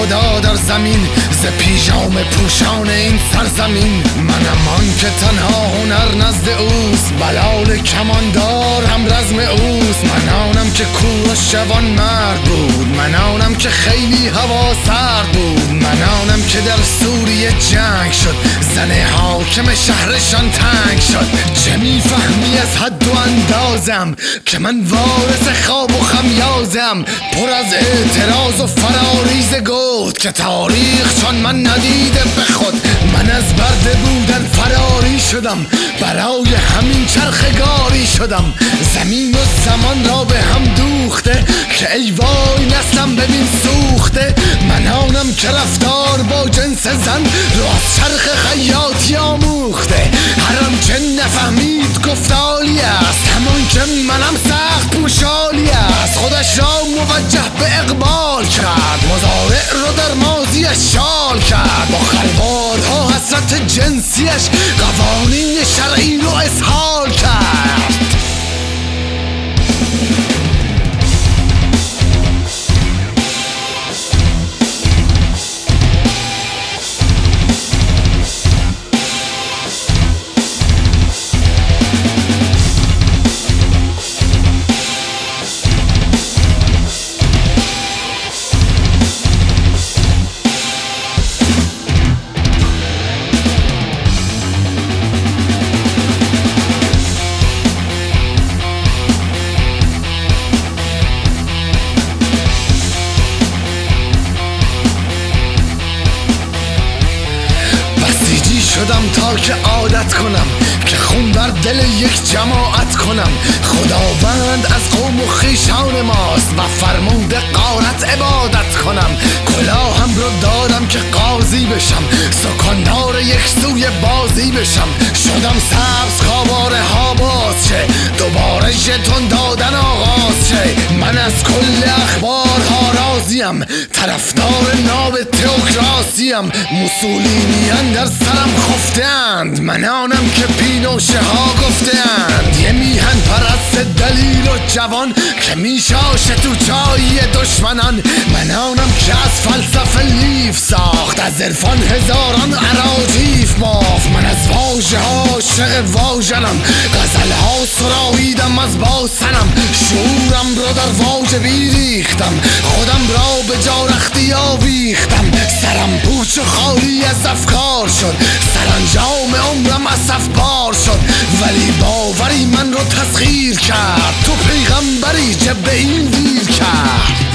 خدا در زمین ز پیژامه پوشان این سرزمین. منم آن که تنها هنر نزد اوست، بلال کماندار هم رزم اوست. من آنم که کور و شبان مرد بود، من آنم که خیلی هوا سرد بود. من آنم که در سوریه جنگ شد، زن حاکم شهرشان تنگ شد. چه میفهمی از حد و اندازم که من وارث خواب و خمیازم؟ پر از اعتراض و فراریز گفت که تاریخ چون من ندیده به خود. من از برده بودن فراری شدم، برای همین چرخگاری شدم. زمین و زمان را به هم دوخته که ای وای نسلم ببین سوخته. من آنم که رفتار با جنس زن رو از چرخ خیاطی آموخته. هرم چه نفهمید گفتالی است، همان که منم سخت پوشالی است. خودش را موجه به اقبال کرد، مضارع رو در ماضیش شال کرد. با خلوارها حسرت جنسیش قوانین شرعی رو اسهال کرد. شدم تا که عادت کنم که خون بر دل یک جماعت کنم. خداوند از قوم و خویشان ماست و فرموده غارت عبادت کنم. کلاهم رو دادم که قاضی بشم، سکاندار یک سوی بازی بشم. شدم سبز کاباره ها باز چه، دوباره ژتون دادن آغاز چه. من از کل اخبارها راضیم، طرفدار ناب تئوکراسیم. موسولینیان در سرم خفتند، من آنم که پینوشه ها گفتند. یه میهن پرست دلیل و جوان که میشاشه تو چایی دشمنان. من آنم که از فلسفه لیف ساخت، از عرفان هزاران اراجیف بافت. من از واژه ها عاشق واژنم، غزل ها سراییدم از باسنم. شعورم رو در واژه بیریختم، خودم را به جا رختی آویختم. سرم پوچ و خالی از افکار شد، سرانجام عمرم اسف بار شد. ولی باوری من رو تسخیر کرد، تو پیغمبری که به این دیر کرد.